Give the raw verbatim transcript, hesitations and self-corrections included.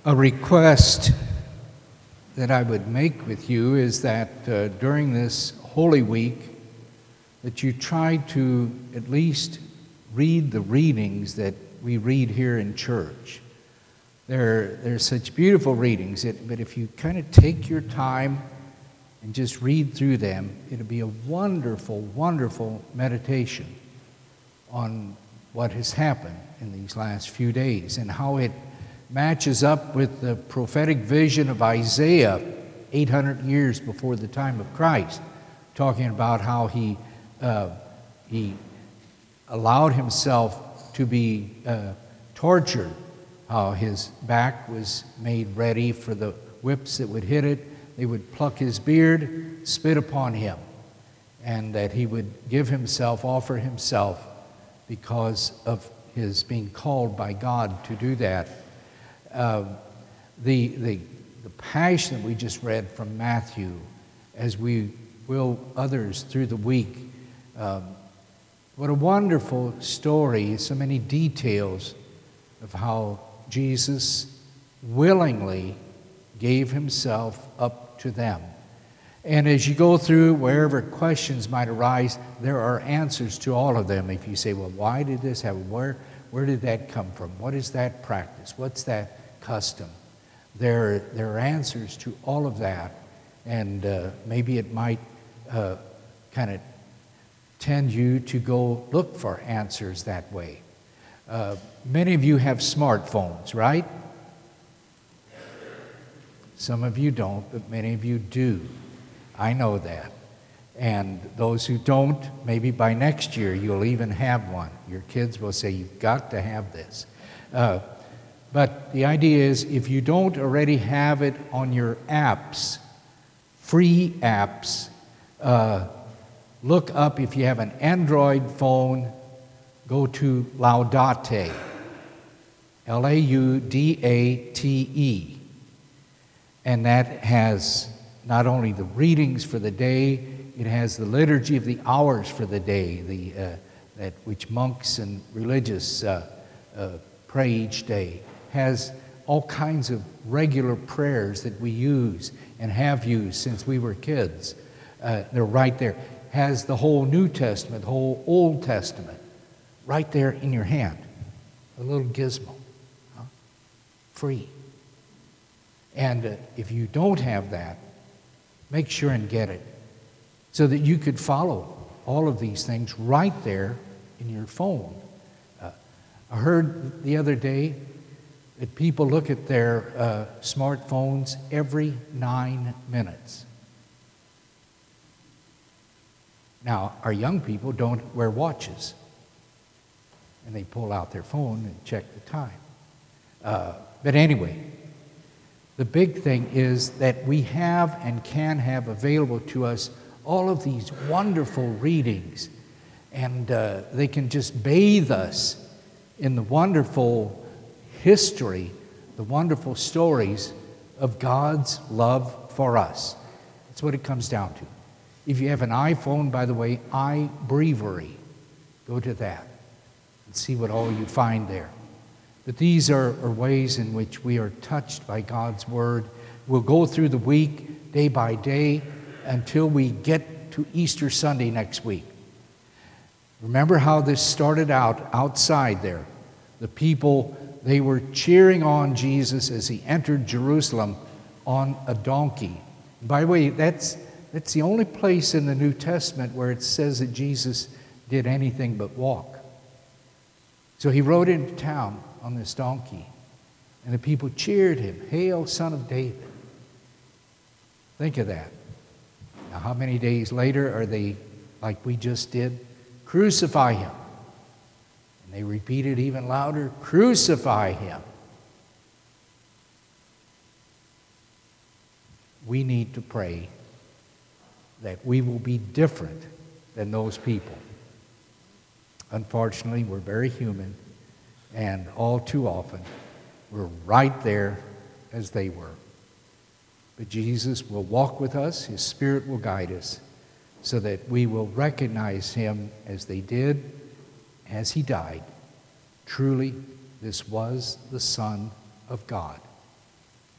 A request that I would make with you is that uh, during this Holy Week that you try to at least read the readings that we read here in church. They're, they're such beautiful readings, it, but if you kind of take your time and just read through them, it'll be a wonderful, wonderful meditation on what has happened in these last few days and how it matches up with the prophetic vision of Isaiah eight hundred years before the time of Christ, talking about how he, uh, he allowed himself to be uh, tortured, how his back was made ready for the whips that would hit it. They would pluck his beard, spit upon him, and that he would give himself, offer himself, because of his being called by God to do that. Uh, the, the, the passion that we just read from Matthew, as we will others through the week, um, what a wonderful story, so many details of how Jesus willingly gave himself up to them. And as you go through, wherever questions might arise, there are answers to all of them. If you say, well, why did this happen? Where, where did that come from? What is that practice? What's that custom? There, there are answers to all of that. And uh, maybe it might uh, kind of tend you to go look for answers that way. Uh, many of you have smartphones, right? Some of you don't, but many of you do. I know that. And those who don't, maybe by next year you'll even have one. Your kids will say, you've got to have this. Uh, but the idea is, if you don't already have it on your apps, free apps, uh, look up, if you have an Android phone, go to Laudate, L A U D A T E. And that has not only the readings for the day, it has the liturgy of the hours for the day, the, uh, that which monks and religious uh, uh, pray each day. Has all kinds of regular prayers that we use and have used since we were kids. Uh, they're right there. Has the whole New Testament, the whole Old Testament, right there in your hand. A little gizmo. Huh? Free. And uh, if you don't have that, make sure and get it so that you could follow all of these things right there in your phone. Uh, I heard the other day that people look at their uh, smartphones every nine minutes. Now, our young people don't wear watches, and they pull out their phone and check the time. Uh, but anyway, the big thing is that we have and can have available to us all of these wonderful readings, and uh, they can just bathe us in the wonderful history, the wonderful stories of God's love for us. That's what it comes down to. If you have an iPhone, by the way, iBreviary, go to that and see what all you find there. But these are, are ways in which we are touched by God's Word. We'll go through the week, day by day, until we get to Easter Sunday next week. Remember how this started out outside there. The people, they were cheering on Jesus as he entered Jerusalem on a donkey. By the way, that's, that's the only place in the New Testament where it says that Jesus did anything but walk. So he rode into town on this donkey, and the people cheered him, "Hail, Son of David." Think of that. Now, how many days later are they, like we just did, "Crucify him"? And they repeated even louder, "Crucify him." We need to pray that we will be different than those people. Unfortunately, we're very human, and all too often, we're right there as they were. But Jesus will walk with us, His Spirit will guide us, so that we will recognize Him as they did, as He died. Truly, this was the Son of God.